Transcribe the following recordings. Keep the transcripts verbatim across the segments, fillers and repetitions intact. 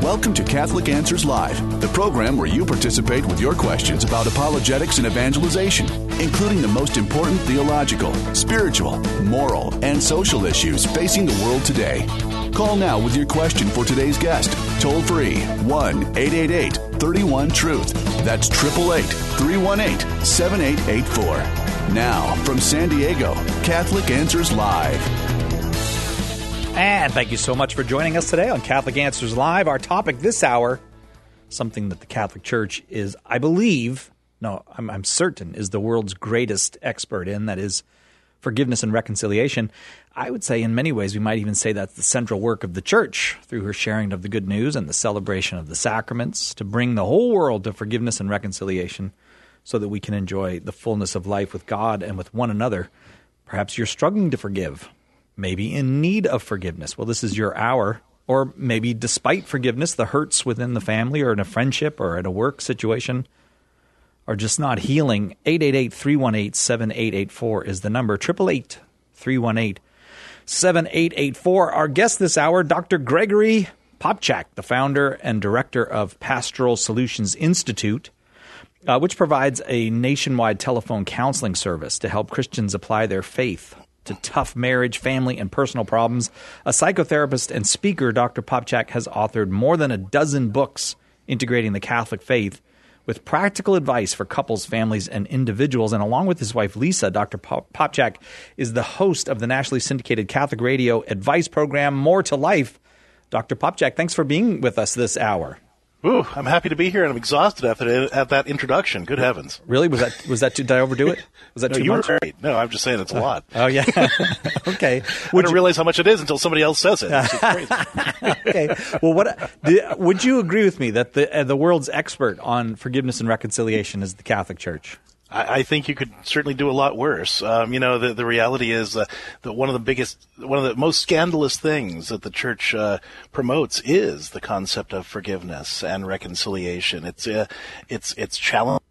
Welcome to Catholic Answers Live, the program where you participate with your questions about apologetics and evangelization, including the most important theological, spiritual, moral, and social issues facing the world today. Call now with your question for today's guest. Toll free, one eight eight eight, three one, truth. That's eight eight eight, three one eight, seven eight eight four. Now, from San Diego, Catholic Answers Live. And thank you so much for joining us today on Catholic Answers Live. Our topic this hour, something that the Catholic Church is, I believe, no, I'm, I'm certain, is the world's greatest expert in, that is forgiveness and reconciliation. I would say in many ways we might even say that's the central work of the Church through her sharing of the good news and the celebration of the sacraments to bring the whole world to forgiveness and reconciliation so that we can enjoy the fullness of life with God and with one another. Perhaps you're struggling to forgive, maybe in need of forgiveness. Well, this is your hour. Or maybe despite forgiveness, the hurts within the family or in a friendship or at a work situation are just not healing. eight eight eight, three one eight, seven eight eight four is the number. eight eight eight, three one eight, seven eight eight four. Our guest this hour, Doctor Gregory Popcak, the founder and director of Pastoral Solutions Institute, uh, which provides a nationwide telephone counseling service to help Christians apply their faith to tough marriage, family, and personal problems. A psychotherapist and speaker, Doctor Popcak has authored more than a dozen books integrating the Catholic faith with practical advice for couples, families, and individuals. And along with his wife, Lisa, Doctor Popcak is the host of the nationally syndicated Catholic radio advice program, More to Life. Doctor Popcak, thanks for being with us this hour. Ooh, I'm happy to be here, and I'm exhausted after at that introduction. Good heavens! Really? Was that was that too? Did I overdo it? Was that no, too you much? Were great. No, I'm just saying it's a lot. Uh, oh yeah. Okay. Would I don't realize how much it is until somebody else says it. It's crazy. Okay. Well, what do, would you agree with me that the uh, the world's expert on forgiveness and reconciliation is the Catholic Church? I think you could certainly do a lot worse. Um, you know, the, the reality is uh, that one of the biggest, one of the most scandalous things that the Church uh, promotes is the concept of forgiveness and reconciliation. It's uh, it's it's challenging.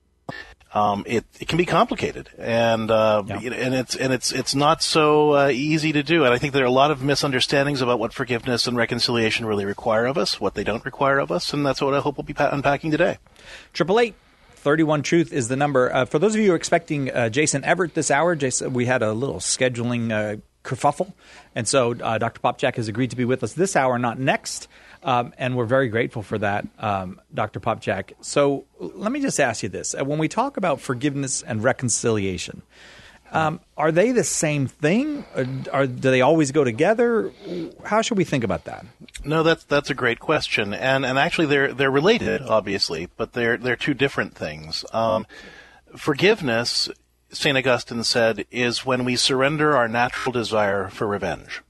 Um, it, it can be complicated, and uh, yeah. and it's and it's it's not so uh, easy to do. And I think there are a lot of misunderstandings about what forgiveness and reconciliation really require of us, what they don't require of us, and that's what I hope we'll be unpacking today. Triple eight. thirty-one Truth is the number. Uh, for those of you who are expecting uh, Jason Everett this hour, Jason, we had a little scheduling uh, kerfuffle, and so uh, Doctor Popcak has agreed to be with us this hour, not next, um, and we're very grateful for that, um, Doctor Popcak. So let me just ask you this. When we talk about forgiveness and reconciliation, um, are they the same thing? Or, or do they always go together? How should we think about that? No, that's that's a great question, and and actually they're they're related, obviously, but they're they're two different things. Um, forgiveness, Saint Augustine said, is when we surrender our natural desire for revenge.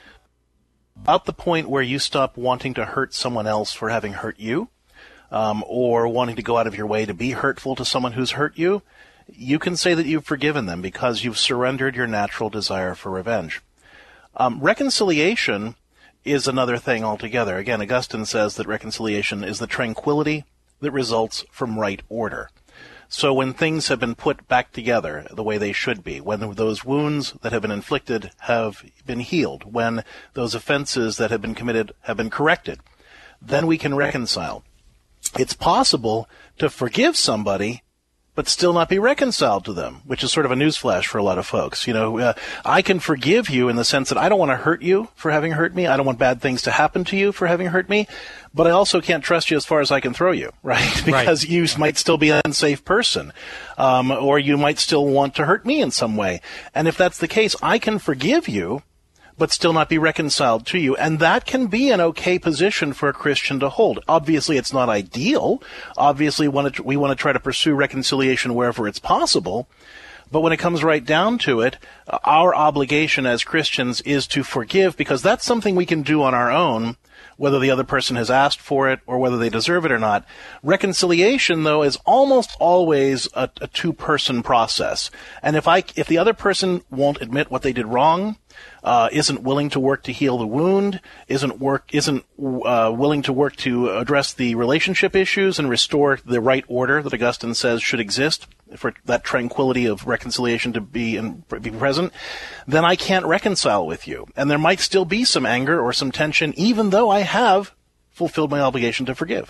About the point where you stop wanting to hurt someone else for having hurt you, um, or wanting to go out of your way to be hurtful to someone who's hurt you, you can say that you've forgiven them because you've surrendered your natural desire for revenge. Um, reconciliation is another thing altogether. Again, Augustine says that reconciliation is the tranquility that results from right order. So when things have been put back together the way they should be, when those wounds that have been inflicted have been healed, when those offenses that have been committed have been corrected, then we can reconcile. It's possible to forgive somebody but still not be reconciled to them, which is sort of a newsflash for a lot of folks. You know, uh, I can forgive you in the sense that I don't want to hurt you for having hurt me. I don't want bad things to happen to you for having hurt me, but I also can't trust you as far as I can throw you, right? Because right. you might still be an unsafe person, um, or you might still want to hurt me in some way. And if that's the case, I can forgive you, but still not be reconciled to you. And that can be an okay position for a Christian to hold. Obviously, it's not ideal. Obviously, we want to try to pursue reconciliation wherever it's possible. But when it comes right down to it, our obligation as Christians is to forgive, because that's something we can do on our own, whether the other person has asked for it or whether they deserve it or not. Reconciliation, though, is almost always a, a two-person process. And if I, if the other person won't admit what they did wrong, Uh, isn't willing to work to heal the wound, isn't work, isn't uh, willing to work to address the relationship issues and restore the right order that Augustine says should exist for that tranquility of reconciliation to be and be present, then I can't reconcile with you. And there might still be some anger or some tension, even though I have fulfilled my obligation to forgive.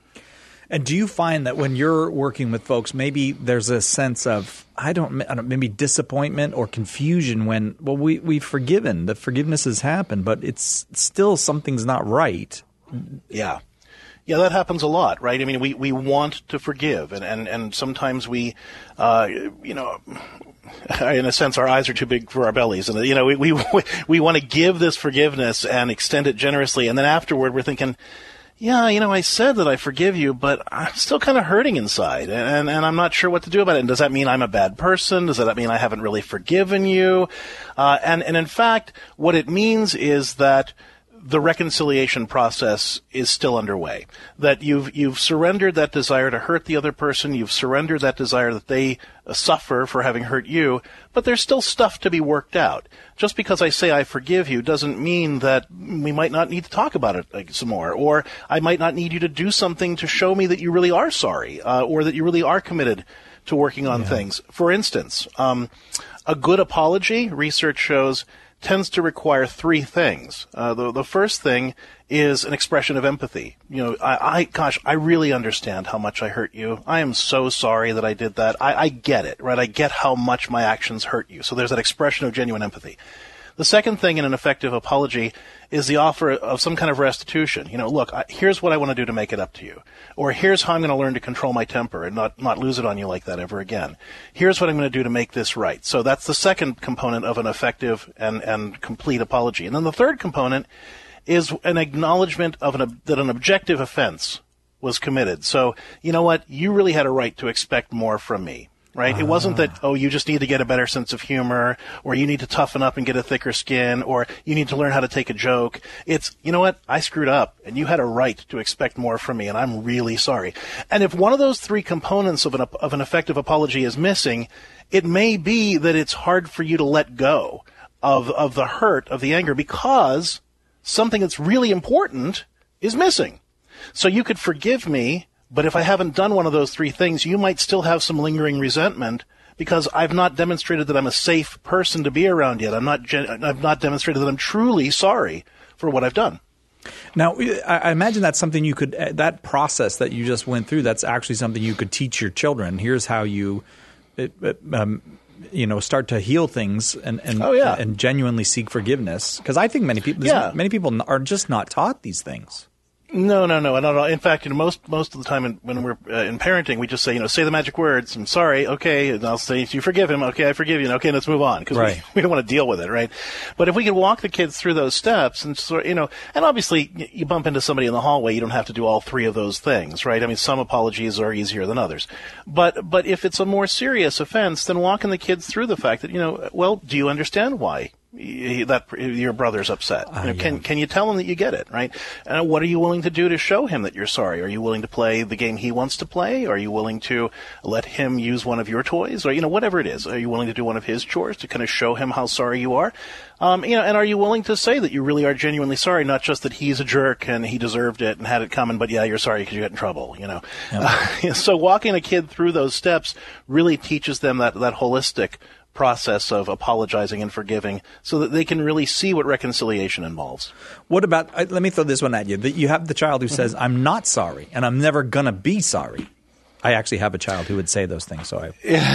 And do you find that when you're working with folks, maybe there's a sense of, I don't, I don't maybe disappointment or confusion when, well, we, we've forgiven, the forgiveness has happened, but it's still something's not right. Yeah. Yeah, that happens a lot, right? I mean, we, we want to forgive, and, and, and sometimes we, uh, you know, in a sense, our eyes are too big for our bellies. And, you know, we, we, we want to give this forgiveness and extend it generously. And then afterward, we're thinking, yeah, you know, I said that I forgive you, but I'm still kind of hurting inside, and, and I'm not sure what to do about it. And does that mean I'm a bad person? Does that mean I haven't really forgiven you? Uh, and, and in fact, what it means is that the reconciliation process is still underway. That you've you've surrendered that desire to hurt the other person, you've surrendered that desire that they uh, suffer for having hurt you, but there's still stuff to be worked out. Just because I say I forgive you doesn't mean that we might not need to talk about it like, some more, or I might not need you to do something to show me that you really are sorry, uh, or that you really are committed to working on yeah. things. For instance, um, a good apology, research shows, tends to require three things. Uh, the, the first thing is an expression of empathy. You know, I, I, gosh, I really understand how much I hurt you. I am so sorry that I did that. I, I get it, right? I get how much my actions hurt you. So there's that expression of genuine empathy. The second thing in an effective apology is the offer of some kind of restitution. You know, look, I, here's what I want to do to make it up to you. Or here's how I'm going to learn to control my temper and not, not lose it on you like that ever again. Here's what I'm going to do to make this right. So that's the second component of an effective and, and complete apology. And then the third component is an acknowledgement of an, that an objective offense was committed. So, you know what? You really had a right to expect more from me. Right? Ah. It wasn't that, oh, you just need to get a better sense of humor, or you need to toughen up and get a thicker skin, or you need to learn how to take a joke. It's, you know what? I screwed up, and you had a right to expect more from me, and I'm really sorry. And if one of those three components of an, of an effective apology is missing, it may be that it's hard for you to let go of, of the hurt, of the anger, because something that's really important is missing. So you could forgive me, but if I haven't done one of those three things, you might still have some lingering resentment because I've not demonstrated that I'm a safe person to be around yet. I'm not. Gen- I've not demonstrated that I'm truly sorry for what I've done. Now, I imagine that's something you could. That process that you just went through, that's actually something you could teach your children. Here's how you, it, um, you know, start to heal things and and, oh, yeah. and genuinely seek forgiveness. Because I think many people, yeah. many people are just not taught these things. No, no, no, no. In fact, you know, most most of the time in, when we're uh, in parenting, we just say, you know, say the magic words. I'm sorry. Okay, and I'll say, you forgive him. Okay, I forgive you. Okay, let's move on because right. we, we don't want to deal with it, right? But if we can walk the kids through those steps, and sort, you know, and obviously you bump into somebody in the hallway, you don't have to do all three of those things, right? I mean, some apologies are easier than others, but but if it's a more serious offense, then walking the kids through the fact that, you know, well, do you understand why that your brother's upset? Uh, you know, yeah. Can can you tell him that you get it, right? And what are you willing to do to show him that you're sorry? Are you willing to play the game he wants to play? Are you willing to let him use one of your toys? Or, you know, whatever it is. Are you willing to do one of his chores to kind of show him how sorry you are? Um, you know, and are you willing to say that you really are genuinely sorry, not just that he's a jerk and he deserved it and had it coming, but yeah, you're sorry because you got in trouble, you know? Yeah. Uh, so walking a kid through those steps really teaches them that, that holistic process of apologizing and forgiving so that they can really see what reconciliation involves. What about, uh, let me throw this one at you. You have the child who says, I'm not sorry, and I'm never going to be sorry. I actually have a child who would say those things. So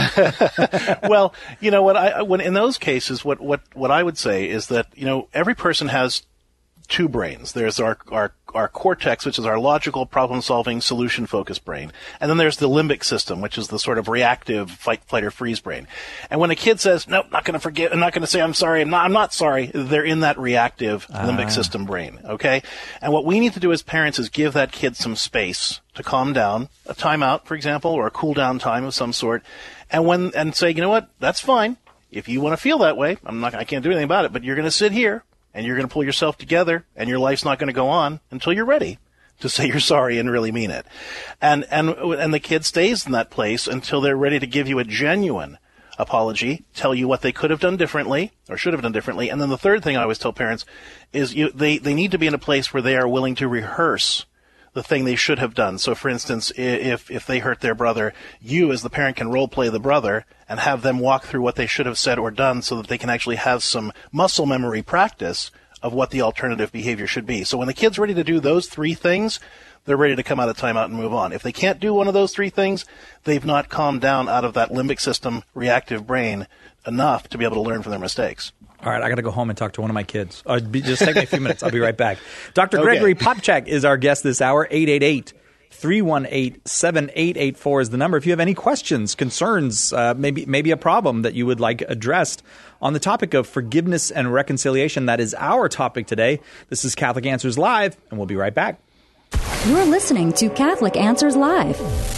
I. Well, you know, what I, when in those cases, what, what, what I would say is that, you know, every person has two brains. There's our, our, our cortex, which is our logical, problem-solving, solution-focused brain. And then there's the limbic system, which is the sort of reactive fight, flight, or freeze brain. And when a kid says, nope, not going to forget, I'm not going to say I'm sorry, I'm not, I'm not sorry, they're in that reactive ah. limbic system brain, okay? And what we need to do as parents is give that kid some space to calm down, a timeout, for example, or a cool-down time of some sort, and when and say, you know what, that's fine. If you want to feel that way, I'm not, I can't do anything about it, but you're going to sit here, and you're going to pull yourself together, and your life's not going to go on until you're ready to say you're sorry and really mean it. And and and the kid stays in that place until they're ready to give you a genuine apology, tell you what they could have done differently or should have done differently. And then the third thing I always tell parents is you, they, they need to be in a place where they are willing to rehearse the thing they should have done. So, for instance, if if they hurt their brother, you as the parent can role play the brother and have them walk through what they should have said or done so that they can actually have some muscle memory practice of what the alternative behavior should be. So when the kid's ready to do those three things, they're ready to come out of timeout and move on. If they can't do one of those three things, they've not calmed down out of that limbic system reactive brain enough to be able to learn from their mistakes. All right, I got to go home and talk to one of my kids. Uh, be, just take me a few minutes. I'll be right back. Doctor Okay. Gregory Popcak is our guest this hour. eight eight eight, three one eight, seven eight eight four is the number. If you have any questions, concerns, uh, maybe maybe a problem that you would like addressed on the topic of forgiveness and reconciliation, that is our topic today. This is Catholic Answers Live, and we'll be right back. You're listening to Catholic Answers Live.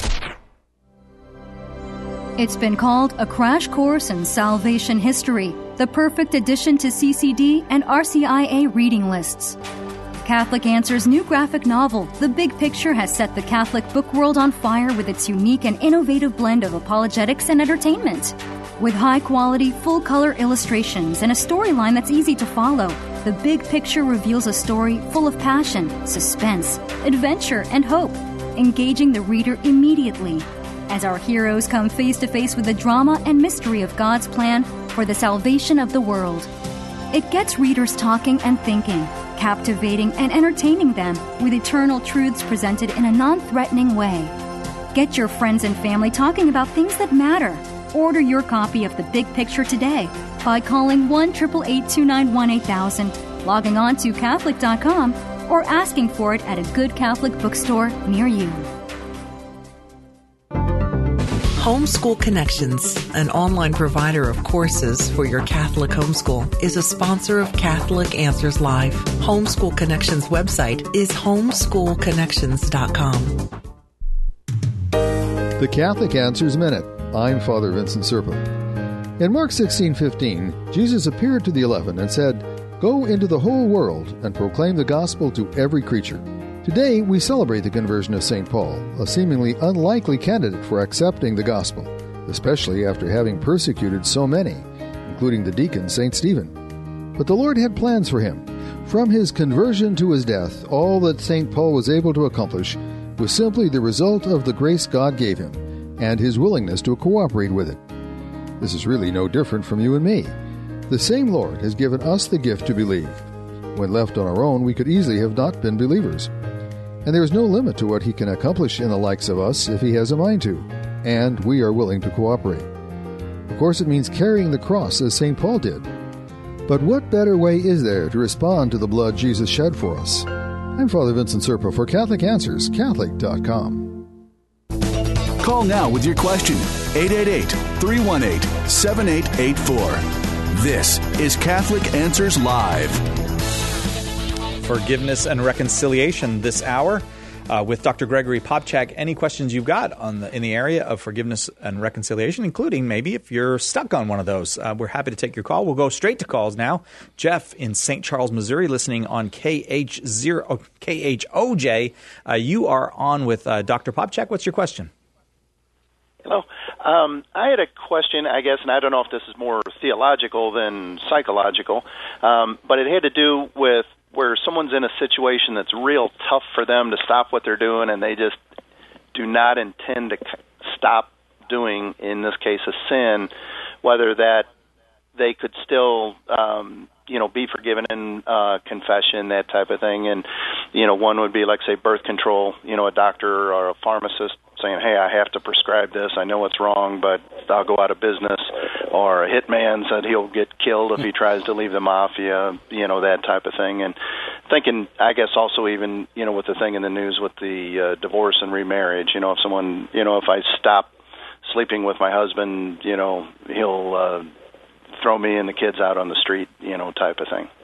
It's been called a crash course in salvation history, the perfect addition to C C D and R C I A reading lists. Catholic Answers' new graphic novel, The Big Picture, has set the Catholic book world on fire with its unique and innovative blend of apologetics and entertainment. With high-quality, full-color illustrations and a storyline that's easy to follow, The Big Picture reveals a story full of passion, suspense, adventure, and hope, engaging the reader immediately as our heroes come face-to-face with the drama and mystery of God's plan for the salvation of the world. It gets readers talking and thinking, captivating and entertaining them with eternal truths presented in a non-threatening way. Get your friends and family talking about things that matter. Order your copy of The Big Picture today by calling one eight eight eight, two nine one, eight thousand, logging on to Catholic dot com, or asking for it at a good Catholic bookstore near you. Homeschool Connections, an online provider of courses for your Catholic homeschool, is a sponsor of Catholic Answers Live. Homeschool Connections website is homeschool connections dot com. The Catholic Answers Minute. I'm Father Vincent Serpa. In Mark sixteen fifteen, Jesus appeared to the eleven and said, "Go into the whole world and proclaim the gospel to every creature." Today, we celebrate the conversion of Saint Paul, a seemingly unlikely candidate for accepting the gospel, especially after having persecuted so many, including the deacon Saint Stephen. But the Lord had plans for him. From his conversion to his death, all that Saint Paul was able to accomplish was simply the result of the grace God gave him and his willingness to cooperate with it. This is really no different from you and me. The same Lord has given us the gift to believe. When left on our own, we could easily have not been believers. And there is no limit to what he can accomplish in the likes of us if he has a mind to, and we are willing to cooperate. Of course, it means carrying the cross as Saint Paul did. But what better way is there to respond to the blood Jesus shed for us? I'm Father Vincent Serpa for Catholic Answers, Catholic dot com. Call now with your question, eight eight eight, three one eight, seven eight eight four. This is Catholic Answers Live. Forgiveness and reconciliation this hour uh, with Doctor Gregory Popcak. Any questions you've got on the, in the area of forgiveness and reconciliation, including maybe if you're stuck on one of those, uh, we're happy to take your call. We'll go straight to calls now. Jeff in Saint Charles, Missouri, listening on K H zero, K H O J. Uh, you are on with uh, Doctor Popcak. What's your question? Hello. Um, I had a question, I guess, and I don't know if this is more theological than psychological, um, but it had to do with where someone's in a situation that's real tough for them to stop what they're doing, and they just do not intend to stop doing, in this case, a sin, whether that they could still, um, you know, be forgiven in uh, confession, that type of thing. And, you know, one would be, like, say, birth control, you know, a doctor or a pharmacist saying, hey, I have to prescribe this. I know it's wrong, but I'll go out of business. Or a hitman said he'll get killed if he tries to leave the mafia, you know, that type of thing. And thinking, I guess, also even, you know, with the thing in the news with the uh, divorce and remarriage, you know, if someone, you know, if I stop sleeping with my husband, you know, he'll uh, throw me and the kids out on the street, you know, type of thing.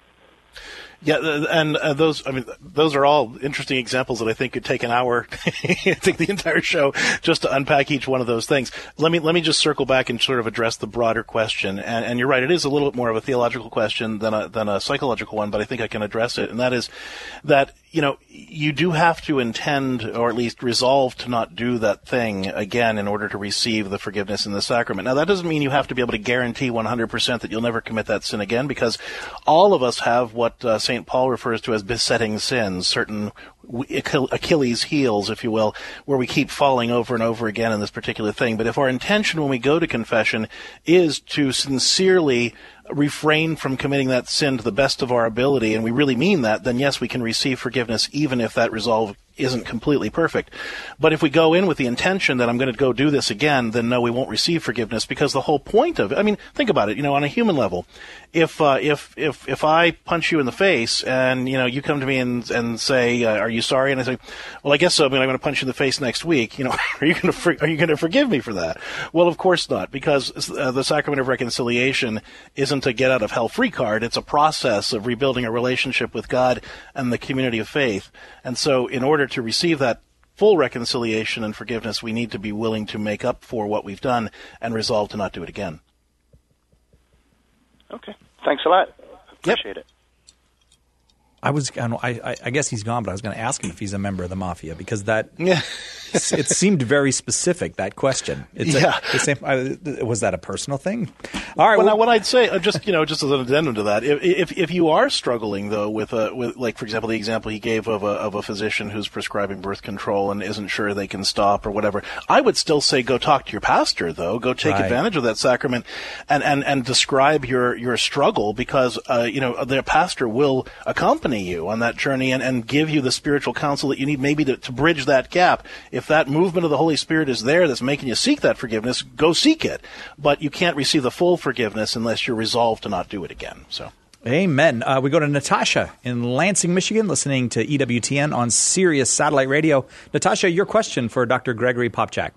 Yeah, and uh, those, I mean, those are all interesting examples that I think could take an hour, take the entire show just to unpack each one of those things. Let me, let me just circle back and sort of address the broader question. And, and you're right, it is a little bit more of a theological question than a, than a psychological one, but I think I can address it. And that is that, you know, you do have to intend, or at least resolve to not do that thing again in order to receive the forgiveness in the sacrament. Now, that doesn't mean you have to be able to guarantee one hundred percent that you'll never commit that sin again, because all of us have what uh, Saint Paul refers to as besetting sins, certain Achilles heels, if you will, where we keep falling over and over again in this particular thing. But if our intention when we go to confession is to sincerely refrain from committing that sin to the best of our ability, and we really mean that, then yes, we can receive forgiveness even if that resolve isn't completely perfect. But if we go in with the intention that I'm going to go do this again, then no, we won't receive forgiveness, because the whole point of it, I mean, think about it, you know, on a human level, if uh, if if if I punch you in the face and, you know, you come to me and and say, uh, are you sorry? And I say, well, I guess so, but I'm going to punch you in the face next week. You know, are you going to for, are you going to forgive me for that? Well, of course not, because uh, the sacrament of reconciliation isn't a get out of hell free card. It's a process of rebuilding a relationship with God and the community of faith. And so in order to receive that full reconciliation and forgiveness, we need to be willing to make up for what we've done and resolve to not do it again. Okay. Thanks a lot. Appreciate yep. it. I was, I, I guess he's gone, but I was going to ask him if he's a member of the mafia, because that yeah. it seemed very specific, that question. It's yeah. A, the same, uh, was that a personal thing? All right. Well, well, now, what I'd say, uh, just you know, just as an addendum to that, if if, if you are struggling though with a with like for example the example he gave of a of a physician who's prescribing birth control and isn't sure they can stop or whatever, I would still say go talk to your pastor though. Go take right. advantage of that sacrament and, and, and describe your your struggle, because uh, you know the pastor will accompany you on that journey and, and give you the spiritual counsel that you need maybe to, to bridge that gap. If that movement of the Holy Spirit is there that's making you seek that forgiveness, go seek it. But you can't receive the full forgiveness unless you're resolved to not do it again. So, amen. Uh, we go to Natasha in Lansing, Michigan, listening to E W T N on Sirius Satellite Radio. Natasha, your question for Doctor Gregory Popcak.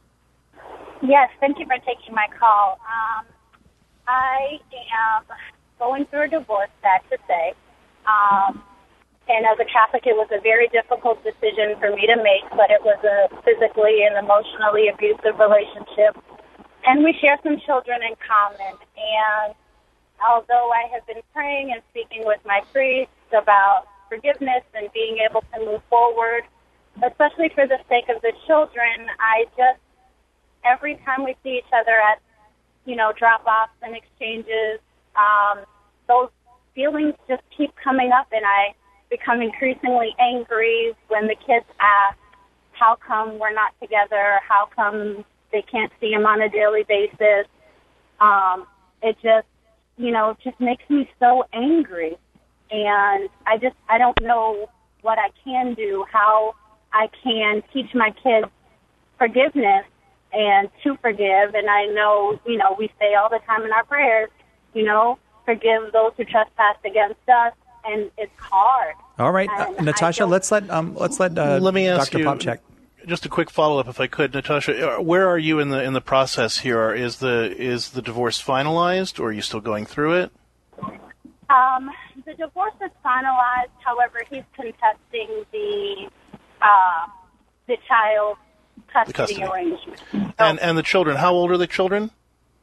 Yes, thank you for taking my call. Um, I am going through a divorce, sad to say. Um, And as a Catholic, it was a very difficult decision for me to make, but it was a physically and emotionally abusive relationship. And we share some children in common. And although I have been praying and speaking with my priest about forgiveness and being able to move forward, especially for the sake of the children, I just, every time we see each other at, you know, drop-offs and exchanges, um, those feelings just keep coming up, and I become increasingly angry when the kids ask, how come we're not together? How come they can't see him on a daily basis? Um, it just, you know, just makes me so angry. And I just, I don't know what I can do, how I can teach my kids forgiveness and to forgive. And I know, you know, we say all the time in our prayers, you know, forgive those who trespass against us. And it's hard. All right, uh, Natasha, let's let um, let's let, uh, let me ask Doctor you, Popcak. Just a quick follow up, if I could, Natasha. Where are you in the in the process here? Is the is the divorce finalized, or are you still going through it? Um, the divorce is finalized. However, he's contesting the uh, the child custody, the custody. arrangement. So, and and the children, how old are the children?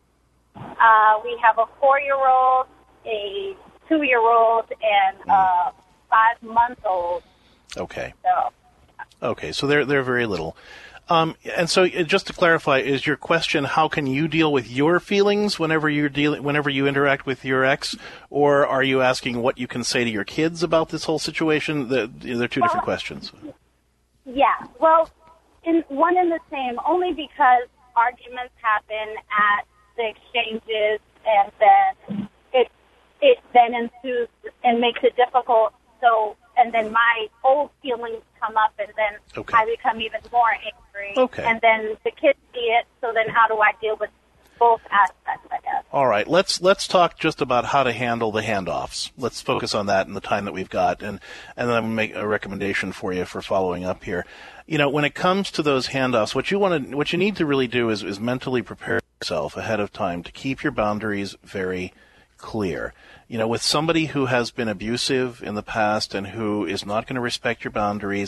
Uh, we have a four-year-old, a two-year-old, and a five-month-old. Okay. So. Okay, so they're they're very little. Um, and so, uh, just to clarify, is your question how can you deal with your feelings whenever you're dealing, whenever you interact with your ex, or are you asking what you can say to your kids about this whole situation? The, they're two well, different questions. Yeah, well, in one and the same, only because arguments happen at the exchanges, and then it it then ensues and makes it difficult. So, and then my old feelings come up, and then okay. I become even more angry. Okay. And then the kids see it, so then how do I deal with both aspects, I guess? All right, let's let's talk just about how to handle the handoffs. Let's focus on that in the time that we've got, and, and then I'm going to make a recommendation for you for following up here. You know, when it comes to those handoffs, what you want to, what you need to really do is, is mentally prepare yourself ahead of time to keep your boundaries very clear. You know, with somebody who has been abusive in the past and who is not going to respect your boundaries,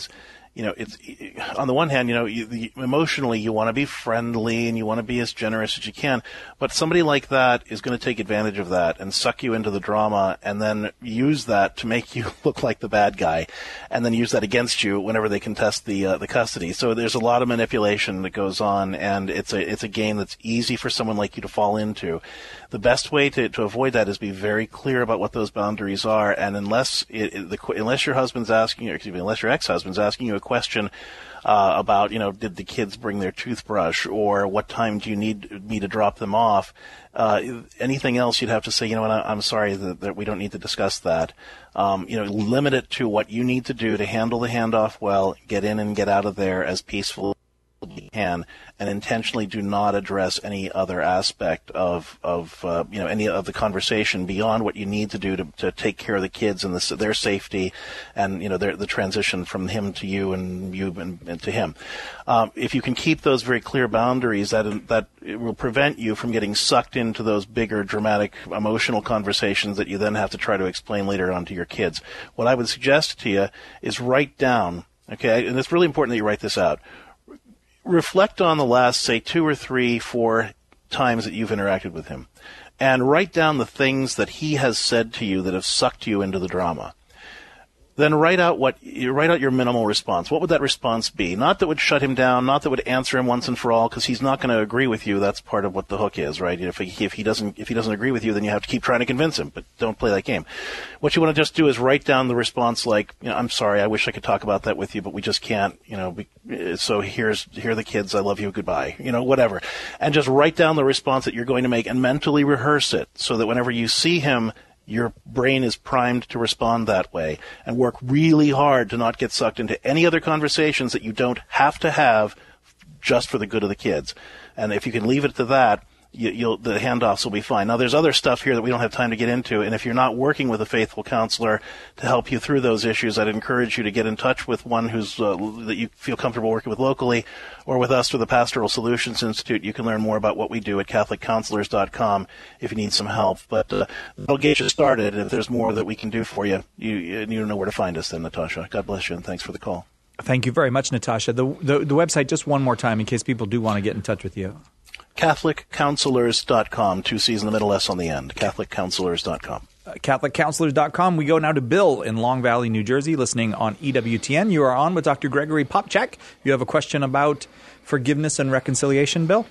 you know, it's on the one hand, you know, you, the, emotionally you want to be friendly and you want to be as generous as you can, but somebody like that is going to take advantage of that and suck you into the drama and then use that to make you look like the bad guy, and then use that against you whenever they contest the uh, the custody. So there's a lot of manipulation that goes on, and it's a it's a game that's easy for someone like you to fall into. The best way to, to avoid that is be very clear about what those boundaries are, and unless it, it, the, unless your husband's asking you, excuse me, unless your ex-husband's asking you a question uh, about, you know, did the kids bring their toothbrush, or what time do you need me to drop them off, uh, anything else you'd have to say, you know what, I'm sorry that, that we don't need to discuss that. Um, you know, limit it to what you need to do to handle the handoff well, get in and get out of there as peaceful you can, and intentionally do not address any other aspect of of uh, you know any of the conversation beyond what you need to do to, to take care of the kids and the, their safety, and you know their, the transition from him to you and you and, and to him. Um, if you can keep those very clear boundaries, that that it will prevent you from getting sucked into those bigger, dramatic, emotional conversations that you then have to try to explain later on to your kids. What I would suggest to you is write down, okay, and it's really important that you write this out. Reflect on the last, say, two or three, four times that you've interacted with him, and write down the things that he has said to you that have sucked you into the drama. Then write out what you write out your minimal response. What would that response be? Not that would shut him down, not that would answer him once and for all, because he's not going to agree with you. That's part of what the hook is, right? If he, if he doesn't if he doesn't agree with you, then you have to keep trying to convince him. But don't play that game. What you want to just do is write down the response, like, you know, I'm sorry, I wish I could talk about that with you, but we just can't. You know, we, so here's here are the kids. I love you. Goodbye. You know, whatever, and just write down the response that you're going to make and mentally rehearse it, so that whenever you see him, your brain is primed to respond that way, and work really hard to not get sucked into any other conversations that you don't have to have just for the good of the kids. And if you can leave it to that, you, you'll, the handoffs will be fine. Now, there's other stuff here that we don't have time to get into, and if you're not working with a faithful counselor to help you through those issues, I'd encourage you to get in touch with one who's uh, that you feel comfortable working with locally, or with us through the Pastoral Solutions Institute. You can learn more about what we do at Catholic Counselors dot com if you need some help. But uh, that'll get you started. If there's more that we can do for you, you, you know where to find us then, Natasha. God bless you, and thanks for the call. Thank you very much, Natasha. The, the, the website, just one more time in case people do want to get in touch with you. Catholic Counselors dot com, two C's in the middle, S on the end. Catholic Counselors dot com. Uh, Catholic Counselors dot com. We go now to Bill in Long Valley, New Jersey, listening on E W T N. You are on with Doctor Gregory Popcak. You have a question about forgiveness and reconciliation, Bill?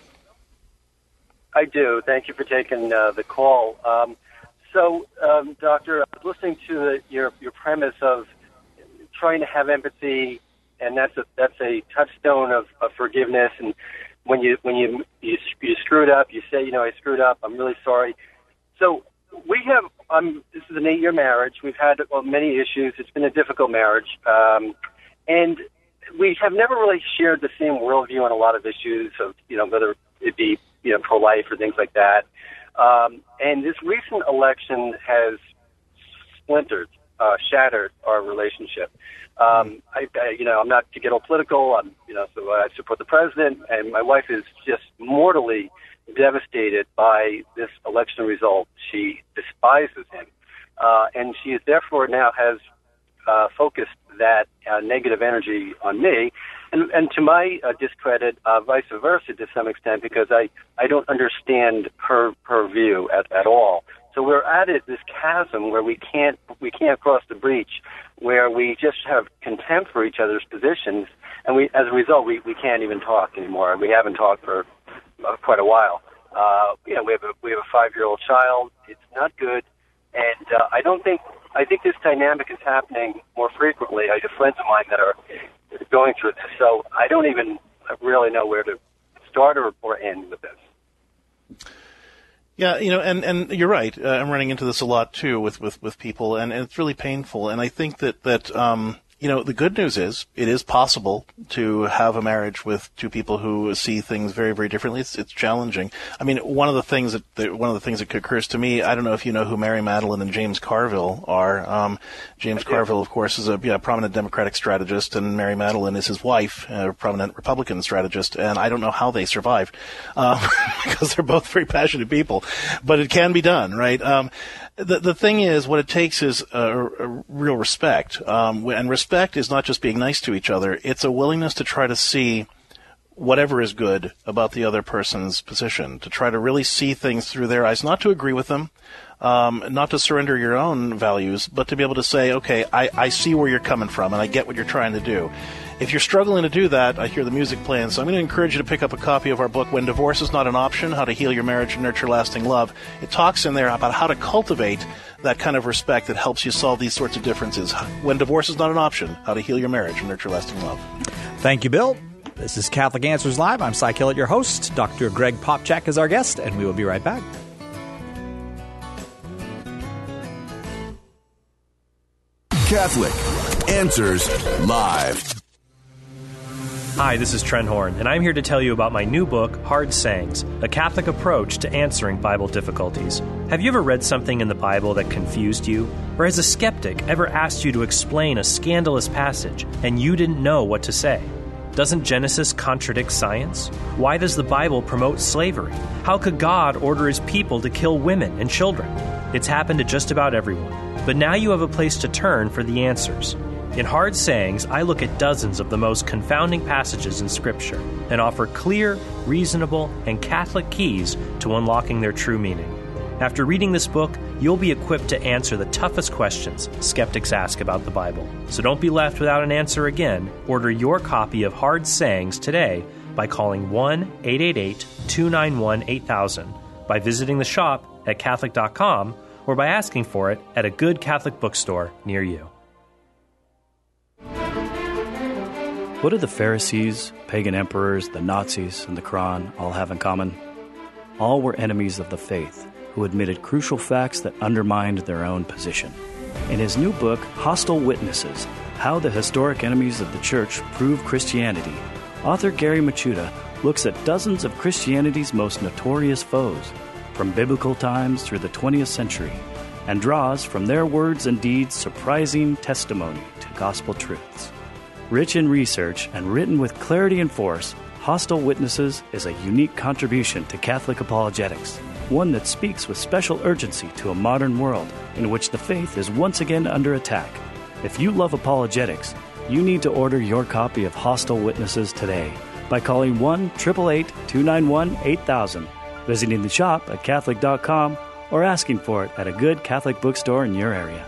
I do. Thank you for taking uh, the call. Um, so, um, Doctor, I was listening to the, your your premise of trying to have empathy, and that's a that's a touchstone of, of forgiveness. And when you when you, you you screwed up, you say, you know, I screwed up. I'm really sorry. So we have. Um, this is an eight-year marriage. We've had well, many issues. It's been a difficult marriage, um, and we have never really shared the same worldview on a lot of issues of, you know, whether it be, you know, pro-life or things like that. Um, and this recent election has splintered, uh, shattered our relationship. Um, I, I, you know, I'm not to get all political. I'm, you know, so I support the president, and my wife is just mortally devastated by this election result. She despises him, uh, and she is therefore now has uh, focused that uh, negative energy on me, and, and to my uh, discredit, uh, vice versa to some extent, because I, I don't understand her her view at, at all. So we're at it, this chasm where we can't we can't cross the breach, where we just have contempt for each other's positions, and we as a result we, we can't even talk anymore. We haven't talked for uh, quite a while. Uh, you know, we have a we have a five-year-old child. It's not good, and uh, I don't think I think this dynamic is happening more frequently. I have friends of mine that are going through this, so I don't even really know where to start or, or end with this. Yeah, you know, and, and you're right. Uh, I'm running into this a lot too with, with, with people, and, and it's really painful. And I think that that um, you know, the good news is it is possible to have a marriage with two people who see things very, very differently. It's, it's challenging. I mean, one of the things that, that one of the things that occurs to me, I don't know if you know who Mary Madeline and James Carville are. Um, James Carville, of course, is a yeah, prominent Democratic strategist, and Mary Madeline is his wife, a prominent Republican strategist. And I don't know how they survive, um, because they're both very passionate people. But it can be done, right? Um, The the thing is, what it takes is a, a real respect, um, and respect is not just being nice to each other. It's a willingness to try to see whatever is good about the other person's position, to try to really see things through their eyes, not to agree with them, um, not to surrender your own values, but to be able to say, okay, I, I see where you're coming from, and I get what you're trying to do. If you're struggling to do that, I hear the music playing, so I'm going to encourage you to pick up a copy of our book, When Divorce is Not an Option, How to Heal Your Marriage and Nurture Lasting Love. It talks in there about how to cultivate that kind of respect that helps you solve these sorts of differences. When Divorce is Not an Option, How to Heal Your Marriage and Nurture Lasting Love. Thank you, Bill. This is Catholic Answers Live. I'm Cy Kellett, your host. Doctor Greg Popcak is our guest, and we will be right back. Catholic Answers Live. Hi, this is Trent Horn, and I'm here to tell you about my new book, Hard Sayings, a Catholic approach to answering Bible difficulties. Have you ever read something in the Bible that confused you? Or has a skeptic ever asked you to explain a scandalous passage and you didn't know what to say? Doesn't Genesis contradict science? Why does the Bible promote slavery? How could God order his people to kill women and children? It's happened to just about everyone. But now you have a place to turn for the answers. In Hard Sayings, I look at dozens of the most confounding passages in Scripture and offer clear, reasonable, and Catholic keys to unlocking their true meaning. After reading this book, you'll be equipped to answer the toughest questions skeptics ask about the Bible. So don't be left without an answer again. Order your copy of Hard Sayings today by calling one eight eight eight, two nine one, eight thousand, by visiting the shop at Catholic dot com, or by asking for it at a good Catholic bookstore near you. What do the Pharisees, pagan emperors, the Nazis, and the Quran all have in common? All were enemies of the faith who admitted crucial facts that undermined their own position. In his new book, Hostile Witnesses, How the Historic Enemies of the Church Prove Christianity, author Gary Machuda looks at dozens of Christianity's most notorious foes, from biblical times through the twentieth century, and draws from their words and deeds surprising testimony to gospel truths. Rich in research and written with clarity and force, Hostile Witnesses is a unique contribution to Catholic apologetics, one that speaks with special urgency to a modern world in which the faith is once again under attack. If you love apologetics, you need to order your copy of Hostile Witnesses today by calling one eight eight eight, two nine one, eight thousand, visiting the shop at Catholic dot com, or asking for it at a good Catholic bookstore in your area.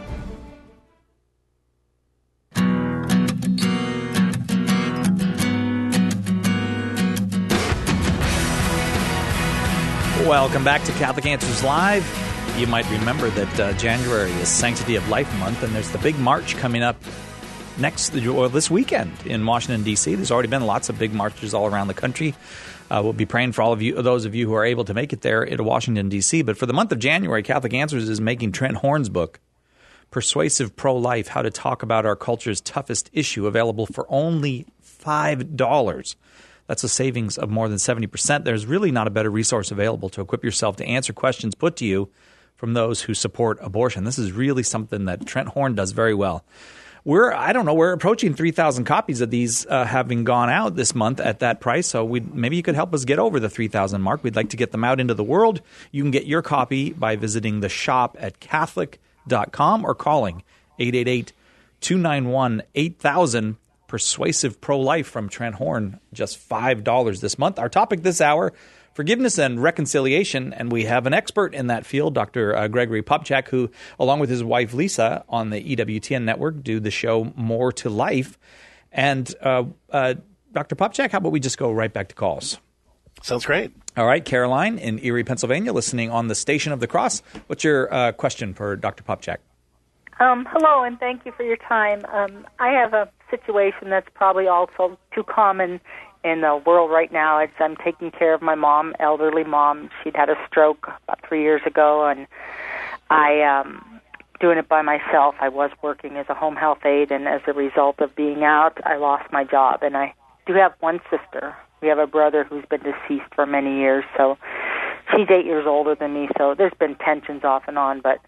Welcome back to Catholic Answers Live. You might remember that uh, January is Sanctity of Life Month, and there's the big march coming up next or this weekend in Washington, D C There's already been lots of big marches all around the country. Uh, we'll be praying for all of you, those of you who are able to make it there to Washington, D C But for the month of January, Catholic Answers is making Trent Horn's book, Persuasive Pro-Life, How to Talk About Our Culture's Toughest Issue, available for only five dollars. That's a savings of more than seventy percent. There's really not a better resource available to equip yourself to answer questions put to you from those who support abortion. This is really something that Trent Horn does very well. We're, I don't know, we're approaching three thousand copies of these uh, having gone out this month at that price. So we maybe you could help us get over the three thousand mark. We'd like to get them out into the world. You can get your copy by visiting the shop at Catholic dot com or calling eight eight eight, two nine one, eight thousand. Persuasive Pro-Life from Trent Horn, just five dollars this month. Our topic this hour, forgiveness and reconciliation, and we have an expert in that field, Doctor Uh, Gregory Popcak, who, along with his wife Lisa, on the E W T N network, do the show More to Life. And uh, uh, Doctor Popcak, how about we just go right back to calls? Sounds great. All right, Caroline in Erie, Pennsylvania, listening on the Station of the Cross. What's your uh, question for Doctor Popcak? Um, hello, and thank you for your time. Um, I have a situation that's probably also too common in the world right now. It's I'm taking care of my mom, elderly mom. She'd had a stroke about three years ago, and I um, doing it by myself. I was working as a home health aide, and as a result of being out, I lost my job. And I do have one sister. We have a brother who's been deceased for many years, so she's eight years older than me, so there's been tensions off and on, but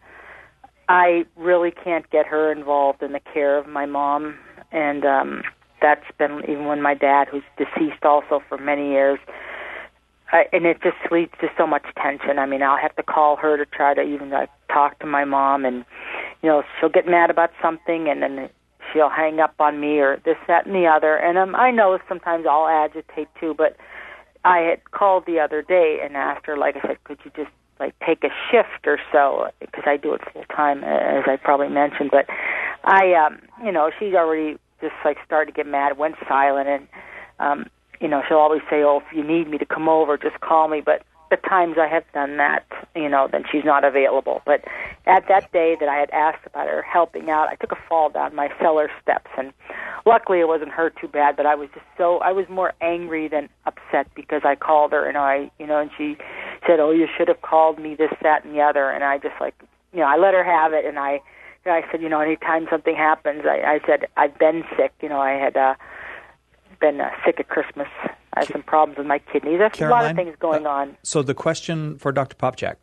I really can't get her involved in the care of my mom, and um, that's been even when my dad, who's deceased also for many years, uh, and it just leads to so much tension. I mean, I'll have to call her to try to even like talk to my mom, and, you know, she'll get mad about something, and then she'll hang up on me or this, that, and the other. And um, I know sometimes I'll agitate too, but I had called the other day and asked her, like I said, could you just, like, take a shift or so, because I do it full time, as I probably mentioned. But I, um, you know, she's already just, like, started to get mad, went silent, and, um, you know, she'll always say, oh, if you need me to come over, just call me. But the times I have done that, you know, then she's not available. But at that day that I had asked about her helping out, I took a fall down my cellar steps, and luckily it wasn't hurt too bad, but I was just so, I was more angry than upset because I called her, and I, you know, and she said, oh, you should have called me, this, that, and the other. And I just, like, you know, I let her have it, and I, you know, I said, you know, anytime something happens, I, I said, I've been sick, you know, I had, uh, been uh, sick at Christmas. I had some problems with my kidneys. There's a lot of things going uh, on. So the question for Doctor Popcak.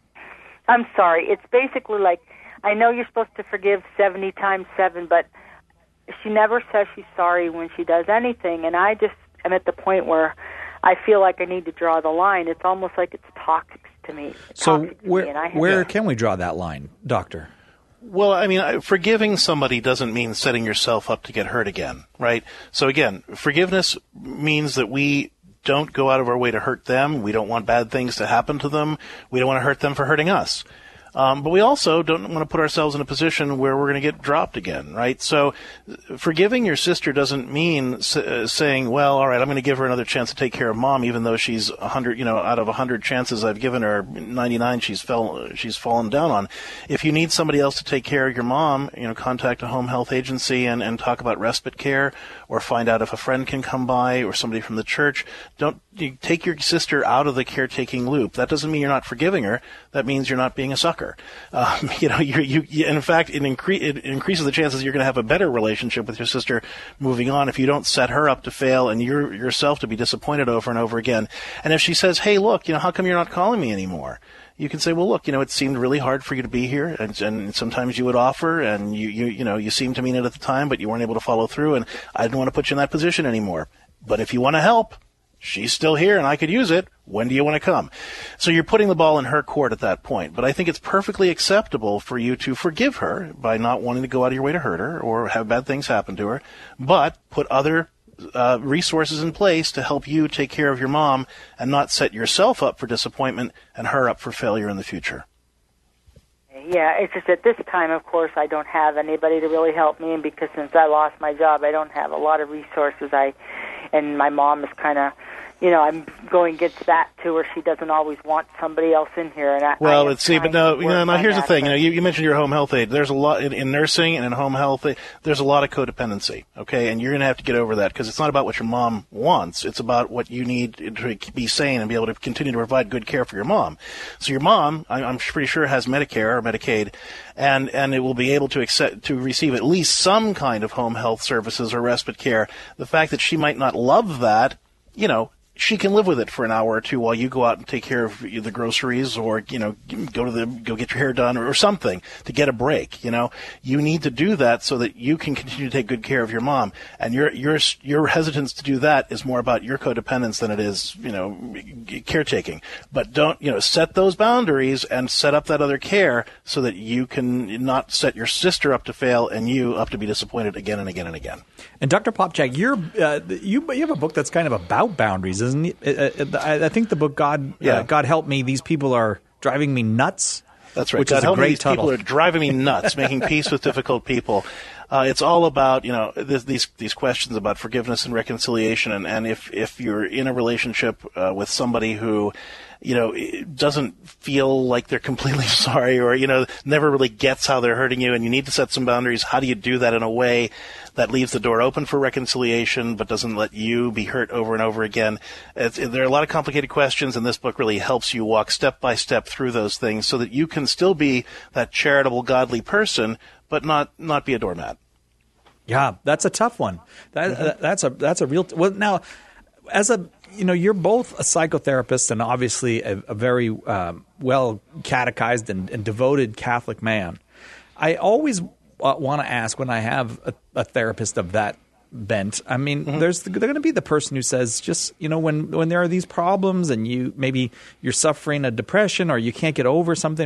I'm sorry. It's basically like, I know you're supposed to forgive seventy times seven, but she never says she's sorry when she does anything. And I just am at the point where I feel like I need to draw the line. It's almost like it's toxic to me. So toxic where, to me, and I have where to, can we draw that line, Doctor? Well, I mean, forgiving somebody doesn't mean setting yourself up to get hurt again, right? So again, forgiveness means that we don't go out of our way to hurt them. We don't want bad things to happen to them. We don't want to hurt them for hurting us. Um, but we also don't want to put ourselves in a position where we're going to get dropped again, right? So forgiving your sister doesn't mean s- uh, saying, well, all right, I'm going to give her another chance to take care of mom, even though she's a hundred, you know, out of a hundred chances I've given her, ninety-nine she's fell, she's fallen down on. If you need somebody else to take care of your mom, you know, contact a home health agency and, and talk about respite care, or find out if a friend can come by or somebody from the church. Don't you take your sister out of the caretaking loop. That doesn't mean you're not forgiving her. That means you're not being a sucker. Um, you know, you, you, you, in fact, it, incre- it increases the chances you're going to have a better relationship with your sister moving on if you don't set her up to fail and you yourself to be disappointed over and over again. And if she says, hey, look, you know, how come you're not calling me anymore? You can say, well, look, you know, it seemed really hard for you to be here, and, and sometimes you would offer, and you, you, you know, you seemed to mean it at the time, but you weren't able to follow through, and I didn't want to put you in that position anymore. But if you want to help, she's still here and I could use it. When do you want to come? So you're putting the ball in her court at that point. But I think it's perfectly acceptable for you to forgive her by not wanting to go out of your way to hurt her or have bad things happen to her, but put other uh, resources in place to help you take care of your mom and not set yourself up for disappointment and her up for failure in the future. Yeah, it's just at this time, of course, I don't have anybody to really help me, and because since I lost my job, I don't have a lot of resources. I, and my mom is kind of, you know, I'm going against that too, where she doesn't always want somebody else in here. And I, well, I let's see, but no, you know, now here's the that, thing. You know, you, you mentioned your home health aide. There's a lot in, in nursing and in home health. There's a lot of codependency. Okay, and you're going to have to get over that because it's not about what your mom wants. It's about what you need to be sane and be able to continue to provide good care for your mom. So your mom, I'm, I'm pretty sure, has Medicare or Medicaid, and and it will be able to accept to receive at least some kind of home health services or respite care. The fact that she might not love that, you know, she can live with it for an hour or two while you go out and take care of the groceries, or, you know, go to the, go get your hair done or, or something to get a break. You know, you need to do that so that you can continue to take good care of your mom. And your, your, your hesitance to do that is more about your codependence than it is, you know, caretaking. But don't, you know, set those boundaries and set up that other care so that you can not set your sister up to fail and you up to be disappointed again and again and again. And Doctor Popcak, you're, uh, you, you have a book that's kind of about boundaries, isn't it? I, I think the book God, yeah. uh, God Help Me, These People Are Driving Me Nuts. That's right. Which God is a Help great Me, These title. People Are Driving Me Nuts, Making Peace with Difficult People. Uh, it's all about, you know, this, these these questions about forgiveness and reconciliation, and, and if, if you're in a relationship uh, with somebody who, you know, doesn't feel like they're completely sorry, or, you know, never really gets how they're hurting you, and you need to set some boundaries. How do you do that in a way that leaves the door open for reconciliation but doesn't let you be hurt over and over again? It's, there are a lot of complicated questions, and this book really helps you walk step by step through those things so that you can still be that charitable, godly person, but not, not be a doormat. Yeah, that's a tough one. That mm-hmm. uh, that's a that's a real t- well. Now, as a you know, you're both a psychotherapist and obviously a, a very um, well catechized and, and devoted Catholic man. I always uh, want to ask when I have a, a therapist of that bent. I mean, mm-hmm. there's they're going to be the person who says, just, you know, when when there are these problems and you maybe you're suffering a depression or you can't get over something, or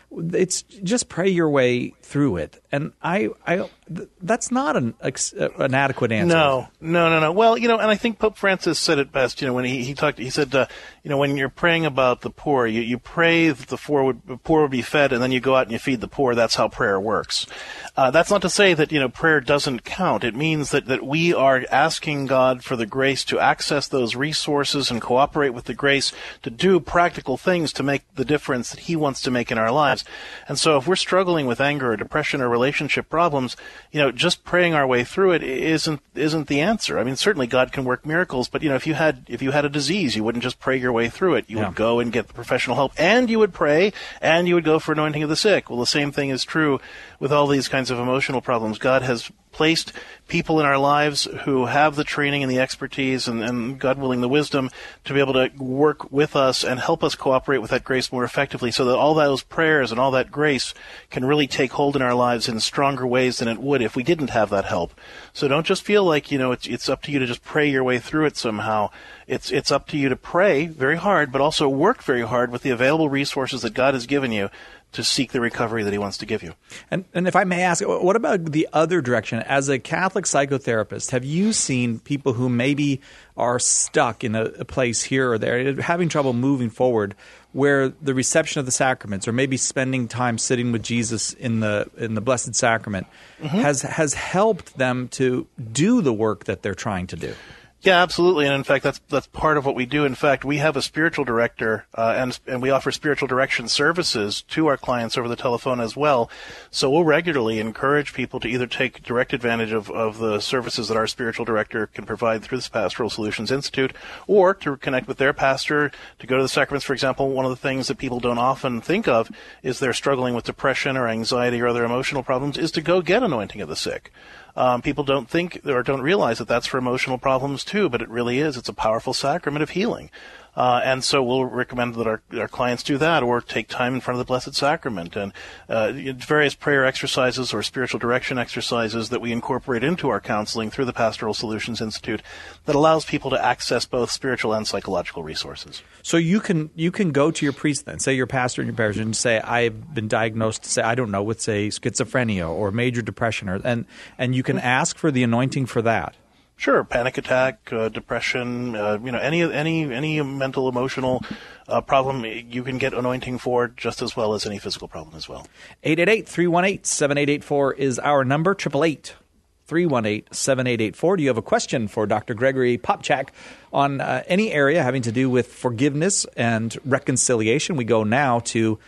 it's just pray your way through it. And I, I th- that's not an an adequate answer. No, no, no, no. Well, you know, and I think Pope Francis said it best. You know, when he, he talked, he said, uh, you know, when you're praying about the poor, you, you pray that the poor would, the poor would be fed, and then you go out and you feed the poor. That's how prayer works. Uh, that's not to say that, you know, prayer doesn't count. It means that, that we are asking God for the grace to access those resources and cooperate with the grace to do practical things to make the difference that He wants to make in our lives. And so if we're struggling with anger or depression or relationship problems, you know, just praying our way through it isn't isn't the answer. I mean, certainly God can work miracles, but, you know, if you had if you had a disease, you wouldn't just pray your way through it. You yeah. would go and get the professional help, and you would pray, and you would go for anointing of the sick. Well, the same thing is true with all these kinds of emotional problems. God has placed people in our lives who have the training and the expertise and, and, God willing, the wisdom to be able to work with us and help us cooperate with that grace more effectively, so that all those prayers and all that grace can really take hold in our lives in stronger ways than it would if we didn't have that help. So don't just feel like, you know, it's, it's up to you to just pray your way through it somehow. It's, it's up to you to pray very hard, but also work very hard with the available resources that God has given you to seek the recovery that He wants to give you. And, and if I may ask, what about the other direction? As a Catholic psychotherapist, have you seen people who maybe are stuck in a, a place here or there, having trouble moving forward, where the reception of the sacraments, or maybe spending time sitting with Jesus in the in the Blessed Sacrament, mm-hmm. has has helped them to do the work that they're trying to do? Yeah, absolutely. And in fact, that's that's part of what we do. In fact, we have a spiritual director, uh, and and we offer spiritual direction services to our clients over the telephone as well. So we'll regularly encourage people to either take direct advantage of, of the services that our spiritual director can provide through the Pastoral Solutions Institute, or to connect with their pastor, to go to the sacraments. For example, one of the things that people don't often think of is they're struggling with depression or anxiety or other emotional problems, is to go get anointing of the sick. Um, people don't think or don't realize that that's for emotional problems too, but it really is. It's a powerful sacrament of healing. Uh, and so we'll recommend that our, our clients do that, or take time in front of the Blessed Sacrament, and uh, various prayer exercises or spiritual direction exercises that we incorporate into our counseling through the Pastoral Solutions Institute that allows people to access both spiritual and psychological resources. So you can you can go to your priest then, say your pastor in your parish, and say, I've been diagnosed, say, I don't know, with, say, schizophrenia or major depression, or, and, and you can ask for the anointing for that. Sure, panic attack, uh, depression, uh, you know, any any any mental, emotional uh, problem, you can get anointing for just as well as any physical problem as well. eight eight eight, three one eight, seven eight eight four is our number, eight eight eight, three one eight, seven eight eight four. Do you have a question for Doctor Gregory Popcak on uh, any area having to do with forgiveness and reconciliation? We go now to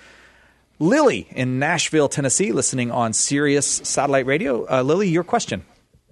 Lily in Nashville, Tennessee, listening on Sirius Satellite Radio. Uh, Lily, your question.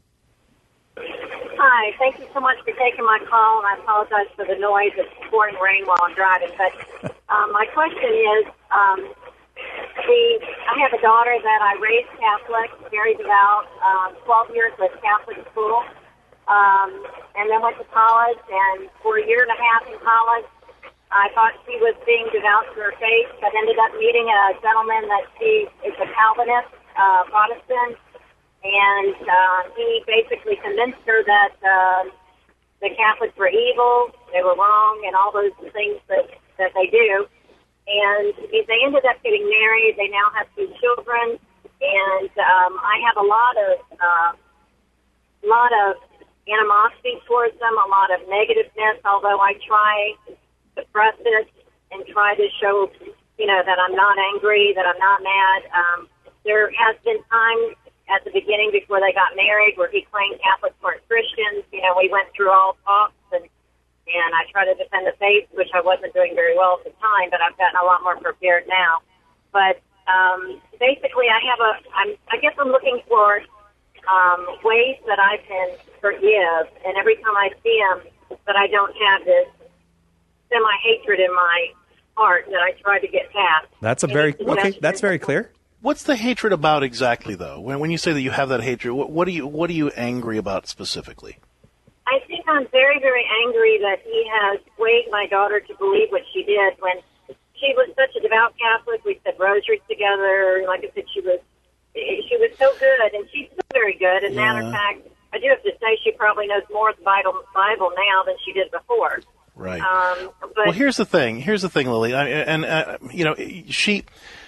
Hi, thank you so much for taking my call, and I apologize for the noise. It's pouring rain while I'm driving. But um, my question is, um, the I have a daughter that I raised Catholic, very devout, um, twelve years with Catholic school, um, and then went to college. And for a year and a half in college, I thought she was being devout to her faith, but ended up meeting a gentleman that she is a Calvinist, uh, Protestant. And uh, he basically convinced her that uh, the Catholics were evil, they were wrong, and all those things that, that they do. And they ended up getting married. They now have two children. And um, I have a lot of uh, lot of animosity towards them, a lot of negativeness, although I try to suppress it and try to show, you know, that I'm not angry, that I'm not mad. Um, there has been times at the beginning before they got married where he claimed Catholics weren't Christians. You know, we went through all talks, and and I tried to defend the faith, which I wasn't doing very well at the time, but I've gotten a lot more prepared now. But um, basically, I have a, I'm, I guess I'm looking for um, ways that I can forgive, and every time I see him, that I don't have this semi-hatred in my heart that I try to get past. That's a very, okay, that's very clear. What's the hatred about exactly, though? When when you say that you have that hatred, what, what are you what are you angry about specifically? I think I'm very, very angry that he has swayed my daughter to believe what she did when she was such a devout Catholic. We said rosaries together. Like I said, she was she was so good, and she's still very good. As a matter of fact, I do have to say she probably knows more of the Bible, Bible now than she did before. Right. Um, but well, here's the thing. Here's the thing, Lily. I, and uh, you know, she.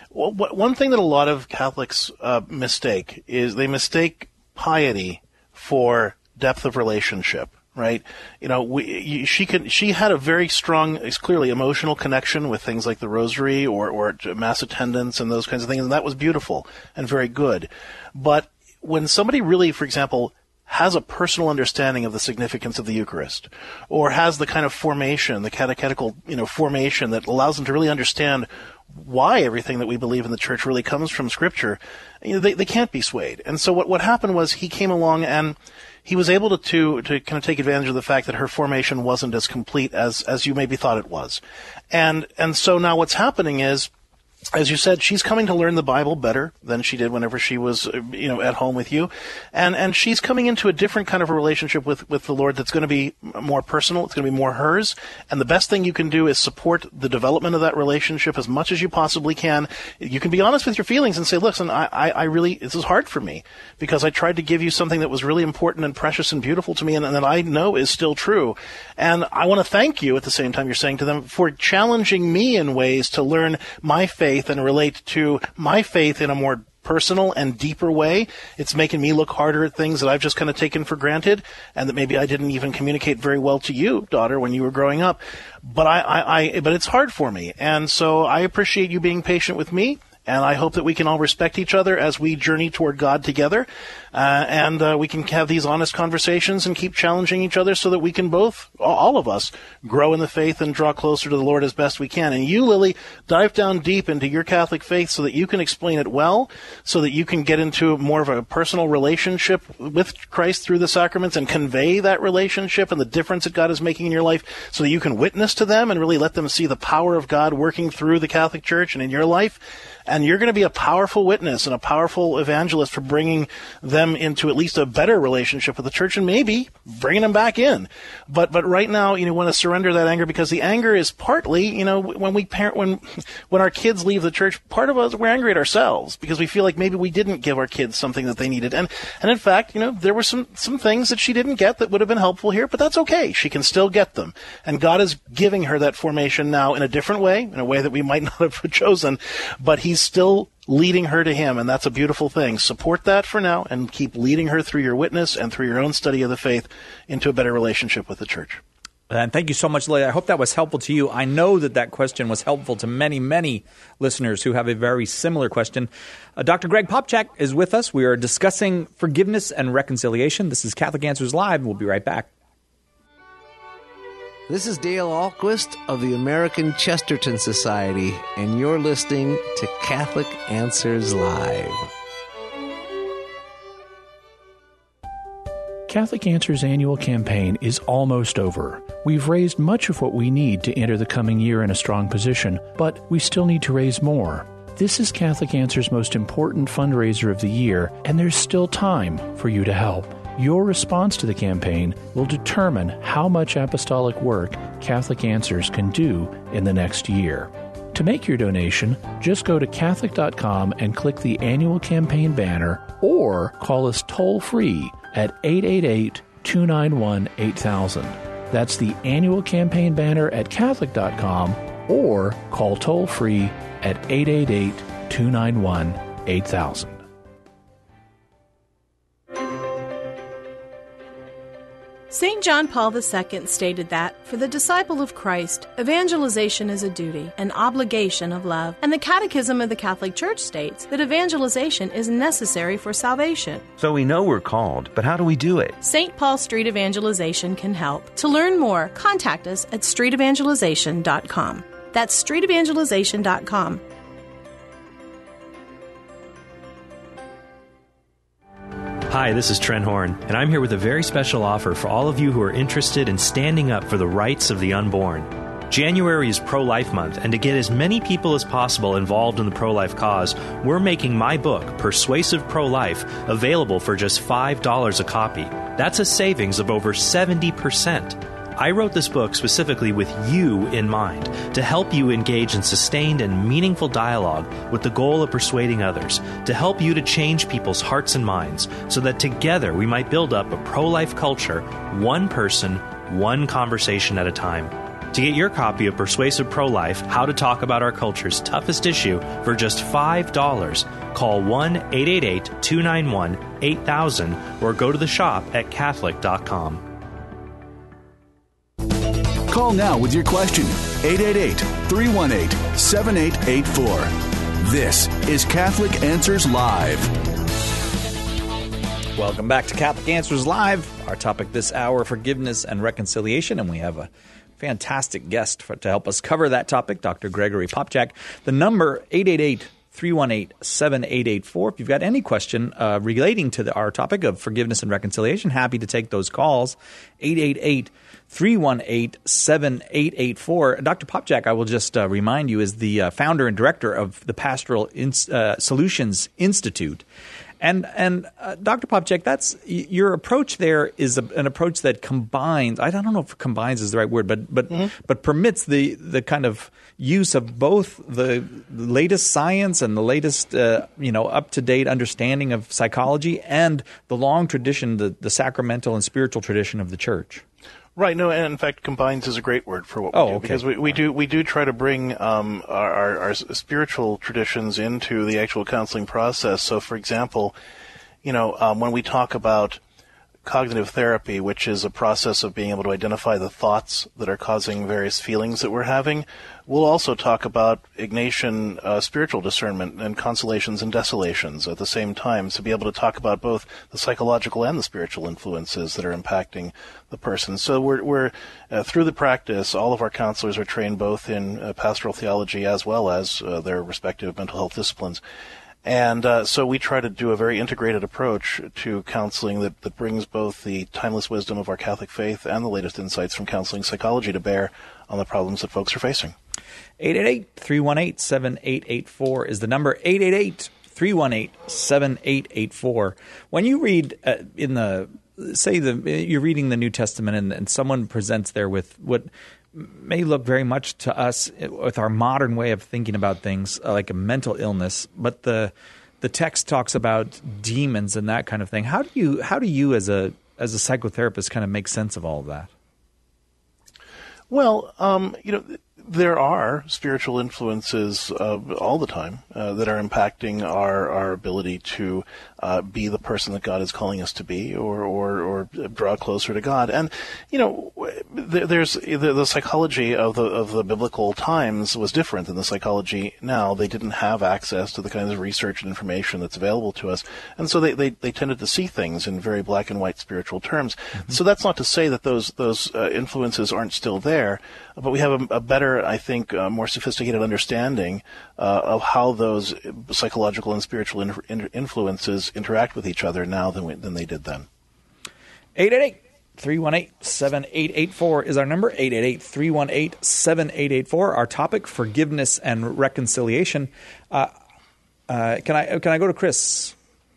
Well, one thing that a lot of Catholics uh, mistake is they mistake piety for depth of relationship. Right, you know, we, she could. She had a very strong, clearly emotional connection with things like the Rosary or, or Mass attendance and those kinds of things, and that was beautiful and very good. But when somebody really, for example, has a personal understanding of the significance of the Eucharist, or has the kind of formation, the catechetical, you know, formation that allows them to really understand why everything that we believe in the Church really comes from Scripture, you know, they, they can't be swayed. And so what, what happened was he came along and he was able to, to to kind of take advantage of the fact that her formation wasn't as complete as as you maybe thought it was. And and so now what's happening is, as you said, she's coming to learn the Bible better than she did whenever she was, you know, at home with you. And and she's coming into a different kind of a relationship with, with the Lord that's going to be more personal. It's going to be more hers. And the best thing you can do is support the development of that relationship as much as you possibly can. You can be honest with your feelings and say, listen, I, I, I really, this is hard for me because I tried to give you something that was really important and precious and beautiful to me and, and that I know is still true. And I want to thank you at the same time you're saying to them for challenging me in ways to learn my faith and relate to my faith in a more personal and deeper way. It's making me look harder at things that I've just kind of taken for granted and that maybe I didn't even communicate very well to you, daughter, when you were growing up. But I, I, I but it's hard for me. And so I appreciate you being patient with me. And I hope that we can all respect each other as we journey toward God together. Uh, and uh, we can have these honest conversations and keep challenging each other so that we can both, all of us, grow in the faith and draw closer to the Lord as best we can. And you, Lily, dive down deep into your Catholic faith so that you can explain it well, so that you can get into more of a personal relationship with Christ through the sacraments and convey that relationship and the difference that God is making in your life so that you can witness to them and really let them see the power of God working through the Catholic Church and in your life. And you're going to be a powerful witness and a powerful evangelist for bringing them into at least a better relationship with the Church and maybe bringing them back in. But but right now, you know, want to surrender that anger because the anger is partly, you know, when we parent, when when our kids leave the Church, part of us, we're angry at ourselves because we feel like maybe we didn't give our kids something that they needed. And and in fact, you know, there were some, some things that she didn't get that would have been helpful here, but that's okay. She can still get them. And God is giving her that formation now in a different way, in a way that we might not have chosen, but He's still leading her to Him, and that's a beautiful thing. Support that for now and keep leading her through your witness and through your own study of the faith into a better relationship with the Church. And thank you so much, Lily. I hope that was helpful to you. I know that that question was helpful to many, many listeners who have a very similar question. Uh, Doctor Greg Popcak is with us. We are discussing forgiveness and reconciliation. This is Catholic Answers Live. We'll be right back. This is Dale Ahlquist of the American Chesterton Society, and you're listening to Catholic Answers Live. Catholic Answers annual campaign is almost over. We've raised much of what we need to enter the coming year in a strong position, but we still need to raise more. This is Catholic Answers' most important fundraiser of the year, and there's still time for you to help. Your response to the campaign will determine how much apostolic work Catholic Answers can do in the next year. To make your donation, just go to Catholic dot com and click the annual campaign banner or call us toll-free at eight eight eight, two nine one, eight thousand. That's the annual campaign banner at Catholic dot com or call toll-free at eight eight eight, two nine one, eight thousand. Saint John Paul the Second stated that, for the disciple of Christ, evangelization is a duty, an obligation of love, and the Catechism of the Catholic Church states that evangelization is necessary for salvation. So we know we're called, but how do we do it? Saint Paul Street Evangelization can help. To learn more, contact us at street evangelization dot com. That's street evangelization dot com. Hi, this is Trent Horn, and I'm here with a very special offer for all of you who are interested in standing up for the rights of the unborn. January is Pro-Life Month, and to get as many people as possible involved in the pro-life cause, we're making my book, Persuasive Pro-Life, available for just five dollars a copy. That's a savings of over seventy percent. I wrote this book specifically with you in mind, to help you engage in sustained and meaningful dialogue with the goal of persuading others, to help you to change people's hearts and minds, so that together we might build up a pro-life culture, one person, one conversation at a time. To get your copy of Persuasive Pro-Life, How to Talk About Our Culture's Toughest Issue for just five dollars, call one eight eight eight, two nine one, eight thousand or go to the shop at catholic dot com. Call now with your question, eight eight eight, three one eight, seven eight eight four. This is Catholic Answers Live. Welcome back to Catholic Answers Live. Our topic this hour, forgiveness and reconciliation, and we have a fantastic guest for, to help us cover that topic, Doctor Gregory Popcak. The number, eight eight eight, three one eight, seven eight eight four. If you've got any question uh, relating to the, our topic of forgiveness and reconciliation, happy to take those calls, eight eight eight, three one eight, seven eight eight four. Doctor Popcak, I will just uh, remind you, is the uh, founder and director of the Pastoral In- uh, Solutions Institute. And and uh, Doctor Popcak, that's your approach there is a, an approach that combines. I don't know if combines is the right word, but but mm-hmm. but permits the the kind of use of both the latest science and the latest uh, you know up to date understanding of psychology and the long tradition, the the sacramental and spiritual tradition of the Church. Right. No, and in fact, combines is a great word for what we oh, do okay. because we, we do we do try to bring um, our, our, our spiritual traditions into the actual counseling process. So, for example, you know, um, when we talk about cognitive therapy, which is a process of being able to identify the thoughts that are causing various feelings that we're having, we'll also talk about Ignatian uh, spiritual discernment and consolations and desolations at the same time, to be able to talk about both the psychological and the spiritual influences that are impacting the person. So we're, we're uh, through the practice, all of our counselors are trained both in uh, pastoral theology as well as uh, their respective mental health disciplines. And uh, so we try to do a very integrated approach to counseling that, that brings both the timeless wisdom of our Catholic faith and the latest insights from counseling psychology to bear on the problems that folks are facing. eight eight eight, three one eight, seven eight eight four is the number, eight eight eight, three one eight, seven eight eight four. When you read uh, in the, say the you're reading the New Testament and, and someone presents there with what may look very much to us with our modern way of thinking about things uh, like a mental illness, but the the text talks about demons and that kind of thing. How do you how do you as a as a psychotherapist kind of make sense of all of that? Well, um, you know, there are spiritual influences uh, all the time uh, that are impacting our, our ability to uh, be the person that God is calling us to be, or, or, or draw closer to God. And, you know, there's the, the psychology of the of the biblical times was different than the psychology now. They didn't have access to the kinds of research and information that's available to us, and so they, they, they tended to see things in very black and white spiritual terms. Mm-hmm. So that's not to say that those those uh, influences aren't still there, but we have a, a better, I think, uh, more sophisticated understanding uh, of how those psychological and spiritual in, in, influences interact with each other now than we, than they did then. eight eight eight, three one eight, seven eight eight four is our number, eight eight eight, three one eight, seven eight eight four. Our topic, forgiveness and reconciliation. Uh, uh, can I can I go to Chris?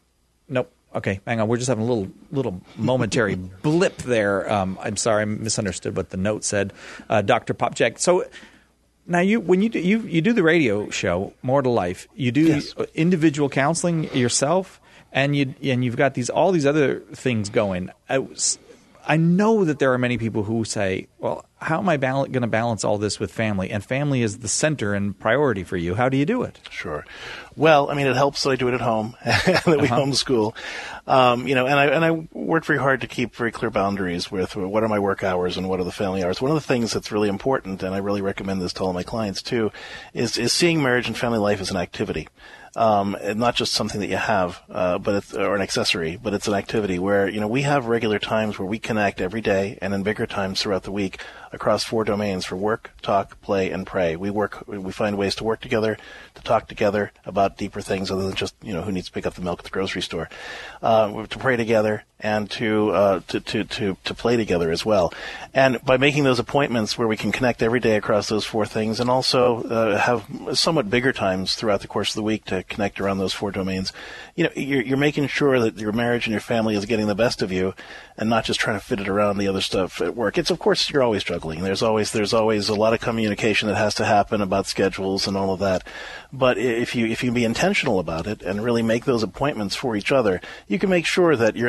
Nope. Okay, hang on. We're just having a little little momentary blip there. Um, I'm sorry, I misunderstood what the note said. Uh, Doctor Popcak. So now, you when you do, you you do the radio show More to Life, you do yes. individual counseling yourself, and you and you've got these all these other things going. I, was, I know that there are many people who say, "Well, how am I bal- going to balance all this with family?" And family is the center and priority for you. How do you do it? Sure. Well, I mean, it helps that I do it at home, that we uh-huh. homeschool. Um, you know, and I and I work very hard to keep very clear boundaries with what are my work hours and what are the family hours. One of the things that's really important, and I really recommend this to all my clients too, is is seeing marriage and family life as an activity. Um, and not just something that you have, uh, but it's, or an accessory, but it's an activity where, you know, we have regular times where we connect every day and in bigger times throughout the week across four domains for work, talk, play, and pray. We work, we find ways to work together, to talk together about deeper things other than just, you know, who needs to pick up the milk at the grocery store, uh, to pray together and to, uh, to, to, to, to play together as well. And by making those appointments where we can connect every day across those four things and also, uh, have somewhat bigger times throughout the course of the week to connect around those four domains, you know, you're, you're making sure that your marriage and your family is getting the best of you and not just trying to fit it around the other stuff at work. It's, of course, you're always juggling. There's always, there's always a lot of communication that has to happen about schedules and all of that. But if you, if you can be intentional about it and really make those appointments for each other, you can make sure that you're at least covering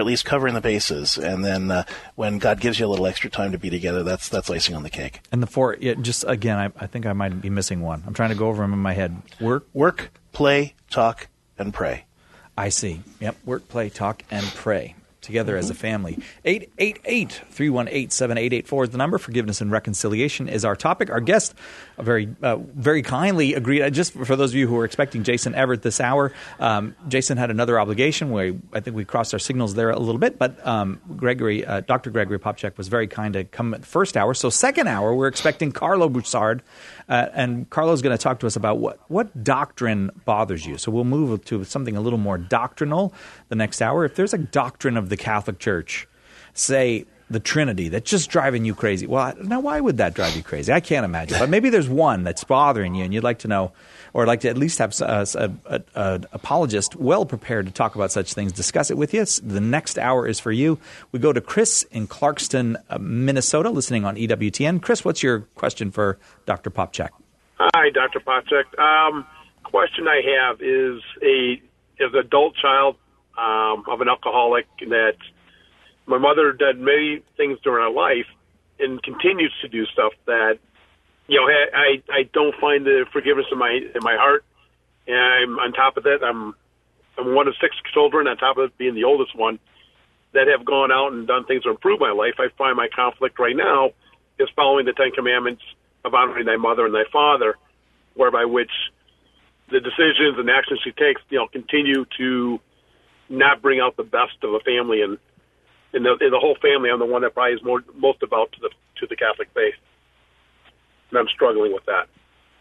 covering the bases, and then uh, when God gives you a little extra time to be together, that's that's icing on the cake. And the four, yeah, just again, I, I think I might be missing one. I'm trying to go over them in my head. Work, work, play, talk, and pray. I see. Yep. Work, play, talk, and pray together as a family. eight eight eight, three one eight, seven eight eight four is the number. Forgiveness and reconciliation is our topic. Our guest very uh, very kindly agreed. Uh, just for those of you who were expecting Jason Everett this hour, um, Jason had another obligation where I think we crossed our signals there a little bit, but um, Gregory, uh, Doctor Gregory Popcak was very kind to come at first hour. So second hour, we're expecting Carlo Broussard, uh, and Carlo's going to talk to us about what, what doctrine bothers you. So we'll move to something a little more doctrinal the next hour. If there's a doctrine of the Catholic Church, say the Trinity, that's just driving you crazy. Well, now why would that drive you crazy? I can't imagine. But maybe there's one that's bothering you and you'd like to know, or like to at least have a, a, a, an apologist well prepared to talk about such things, discuss it with you. The next hour is for you. We go to Chris in Clarkston, uh, Minnesota, listening on E W T N. Chris, what's your question for Doctor Popcak? Hi, Doctor Popcak. Um, question I have is a as an adult child um, of an alcoholic that my mother did many things during her life and continues to do stuff that, you know, I I don't find the forgiveness in my in my heart. And I'm on top of that, I'm I'm one of six children. On top of it, being the oldest one, that have gone out and done things to improve my life. I find my conflict right now is following the Ten Commandments of honoring thy mother and thy father, whereby which the decisions and actions she takes, you know, continue to not bring out the best of a family, and in the, in the whole family, I'm the one that probably is more, most devout to the to the Catholic faith, and I'm struggling with that.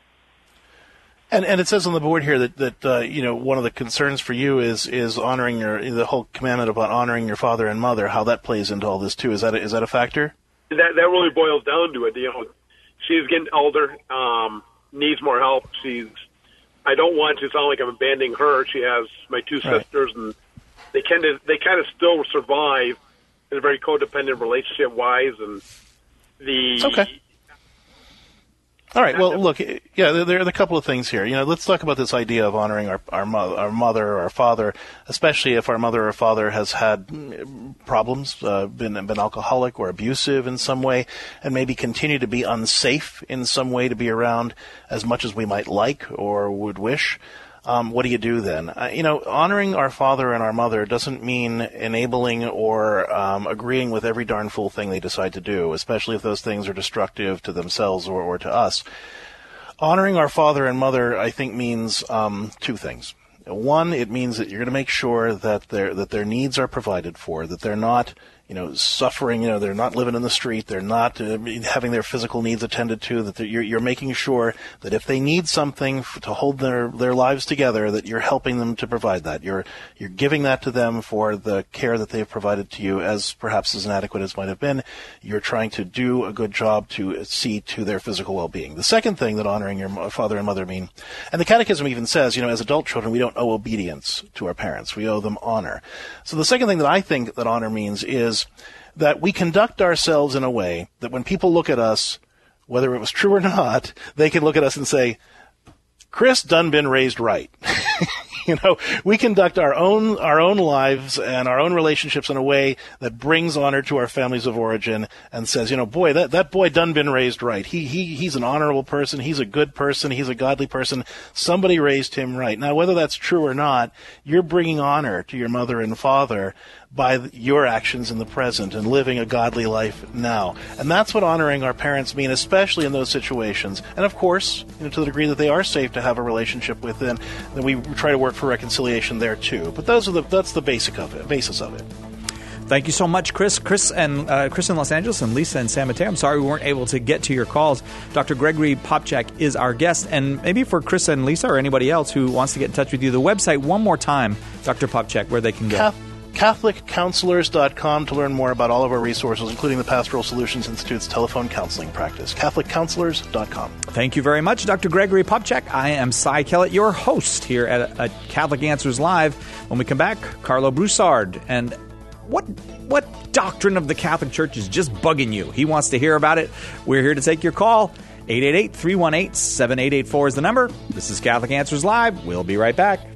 And and it says on the board here that that uh, you know, one of the concerns for you is is honoring your the whole commandment about honoring your father and mother. How that plays into all this too? Is that a, is that a factor? That that really boils down to it. You know, she's getting older, um, needs more help. She's I don't want to sound like I'm abandoning her. She has my two Right. sisters, and they kind of they kind of still survive in a very codependent relationship wise, and the Okay. All right. Well, look, yeah, there, there are a couple of things here. You know, let's talk about this idea of honoring our our mother, our mother or our father, especially if our mother or father has had mm, problems, uh, been been alcoholic or abusive in some way, and maybe continue to be unsafe in some way to be around as much as we might like or would wish. Um, what do you do then? Uh, you know, honoring our father and our mother doesn't mean enabling or um, agreeing with every darn fool thing they decide to do, especially if those things are destructive to themselves or, or to us. Honoring our father and mother, I think, means um, two things. One, it means that you're going to make sure that their that their needs are provided for, that they're not, you know, suffering. You know, they're not living in the street. They're not uh, having their physical needs attended to. That you're you're making sure that if they need something f- to hold their their lives together, that you're helping them to provide that. You're you're giving that to them for the care that they've provided to you, as perhaps as inadequate as might have been. You're trying to do a good job to see to their physical well-being. The second thing that honoring your mo- father and mother mean, and the Catechism even says, you know, as adult children, we don't owe obedience to our parents. We owe them honor. So the second thing that I think that honor means is that we conduct ourselves in a way that when people look at us, whether it was true or not, they can look at us and say, Chris done been raised right. You know, we conduct our own our own lives and our own relationships in a way that brings honor to our families of origin and says, you know, boy, that, that boy done been raised right. He he he's an honorable person. He's a good person. He's a godly person. Somebody raised him right. Now, whether that's true or not, you're bringing honor to your mother and father by your actions in the present and living a godly life now. And that's what honoring our parents mean, especially in those situations. And of course, you know, to the degree that they are safe to have a relationship with them, then we try to work for reconciliation there too. But those are the that's the basic of it, basis of it. Thank you so much, Chris. Chris and uh, Chris in Los Angeles and Lisa in San Mateo. I'm sorry we weren't able to get to your calls. Doctor Gregory Popcak is our guest. And maybe for Chris and Lisa or anybody else who wants to get in touch with you, the website one more time, Doctor Popcak, where they can go. Cath- Catholic Counselors dot com to learn more about all of our resources, including the Pastoral Solutions Institute's telephone counseling practice. Catholic Counselors dot com. Thank you very much, Doctor Gregory Popcak. I am Cy Kellett, your host here at, at Catholic Answers Live. When we come back, Carlo Broussard. And what what doctrine of the Catholic Church is just bugging you? He wants to hear about it. We're here to take your call. eight eight eight, three one eight, seven eight eight four is the number. This is Catholic Answers Live. We'll be right back.